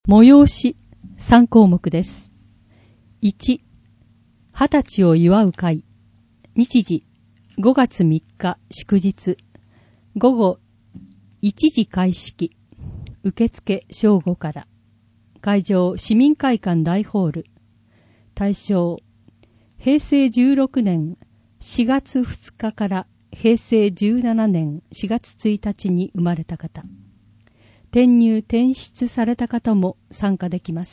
催し3項目です。1、20歳を祝う会。日時5月3日祝日。午後1時開式。受付正午から。会場市民会館大ホール。対象平成16年4月2日から平成17年4月1日に生まれた方。転入転出された方も参加できます。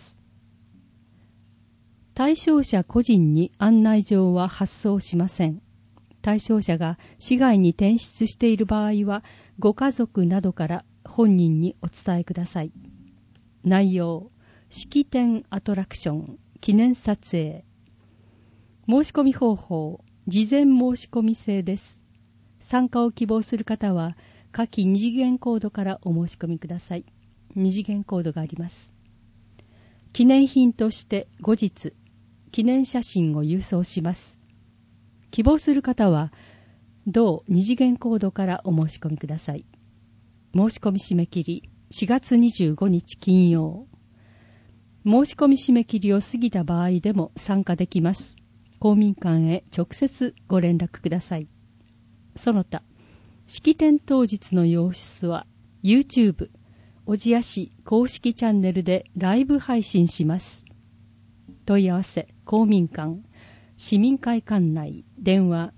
対象者個人に案内状は発送しません。対象者が市外に転出している場合は、ご家族などから本人にお伝えください。内容、式典アトラクション、記念撮影。申し込み方法、事前申し込み制です。参加を希望する方は、下記2次元コードからお申し込みください。2次元コードがあります。記念品として後日、記念写真を郵送します。希望する方は、同2次元コードからお申し込みください。申し込み締め切り、4月25日金曜。申し込み締め切りを過ぎた場合でも参加できます。公民館へ直接ご連絡ください。その他、式典当日の様子は YouTube 小千谷市公式チャンネルでライブ配信します。問い合わせ公民館市民会館内電話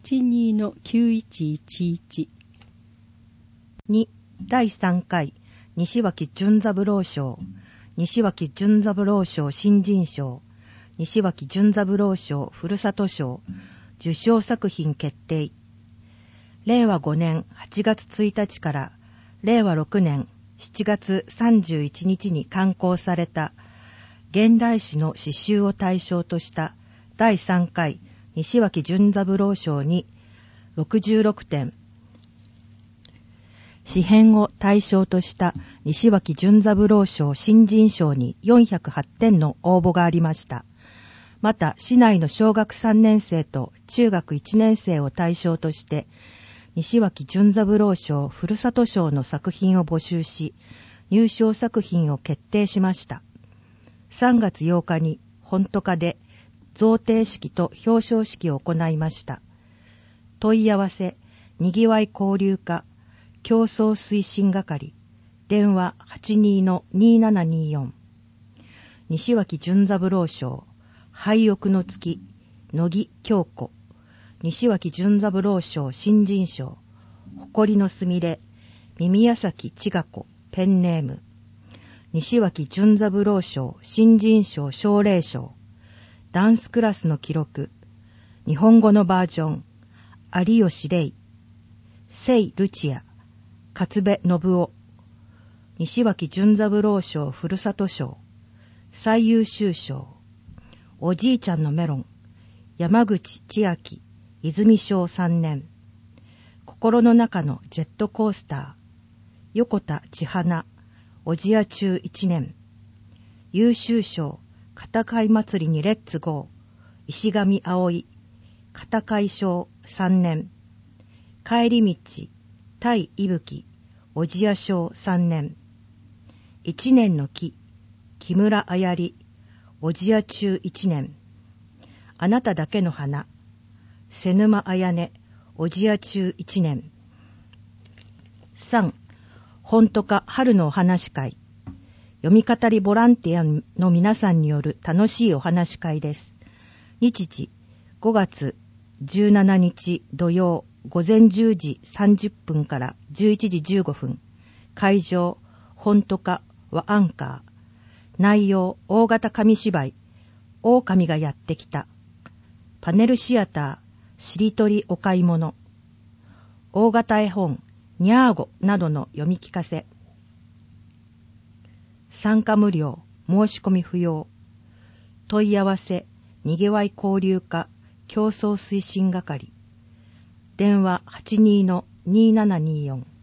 82-9111。 2. 第3回西脇淳三郎賞、西脇淳三郎賞新人賞、西脇淳三郎賞ふるさと賞受賞作品決定。令和5年8月1日から令和6年7月31日に刊行された現代詩の詩集を対象とした第3回西脇淳三郎賞に66点、詩編を対象とした西脇淳三郎賞新人賞に408点の応募がありました。また市内の小学3年生と中学1年生を対象として西脇淳三郎賞ふるさと賞の作品を募集し、入賞作品を決定しました。3月8日に本都課で贈呈式と表彰式を行いました。問い合わせ、にぎわい交流課、競争推進係、電話 82-2724。西脇淳三郎賞、廃屋の月、乃木京子。西脇淳三郎賞新人賞、誇りのすみれ、耳矢崎千賀子、ペンネーム。西脇淳三郎賞新人賞奨励賞、ダンスクラスの記録、日本語のバージョン、有吉玲、聖ルチア、勝部信夫。西脇淳三郎賞ふるさと賞、最優秀賞、おじいちゃんのメロン、山口千秋、泉賞3年、心の中のジェットコースター、横田千花、小千谷中1年、優秀賞、片貝祭りにレッツゴー、石上葵、片貝賞3年、帰り道、対伊吹、小千谷賞3年、1年の木、木村あやり、小千谷中1年、あなただけの花、瀬沼彩音、小千谷中1年。3. 本都課春のお話会。読み語りボランティアの皆さんによる楽しいお話会です。日時5月17日土曜午前10時30分から11時15分。会場本都課はアンカー。内容大型紙芝居狼がやってきた。パネルシアターしりとりお買い物、大型絵本にゃーごなどの読み聞かせ。参加無料、申し込み不要。問い合わせ、にぎわい交流課競争推進係、電話 82-2724。